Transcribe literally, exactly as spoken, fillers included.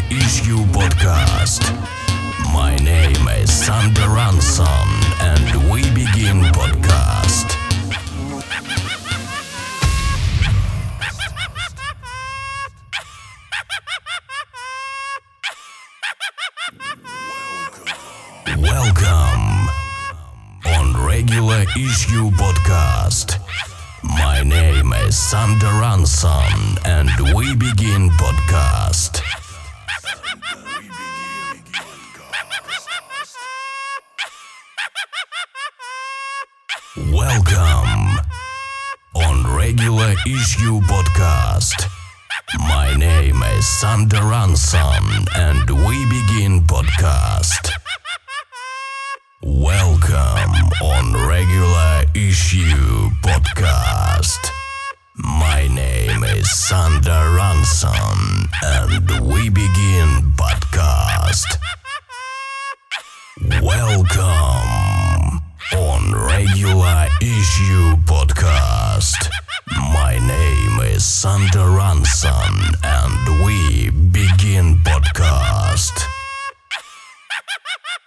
Issue Podcast. My name is Sander Ranson and we begin podcast. Welcome on Regular Issue Podcast. My name is Sander Ranson and we begin podcast. Welcome on Regular Issue Podcast. My name is Sander Ranson and we begin podcast. Welcome on Regular Issue Podcast. My name is Sander Ranson and we begin podcast. Welcome on Regular Issue Podcast. My name is Sander Ranson and we begin podcast.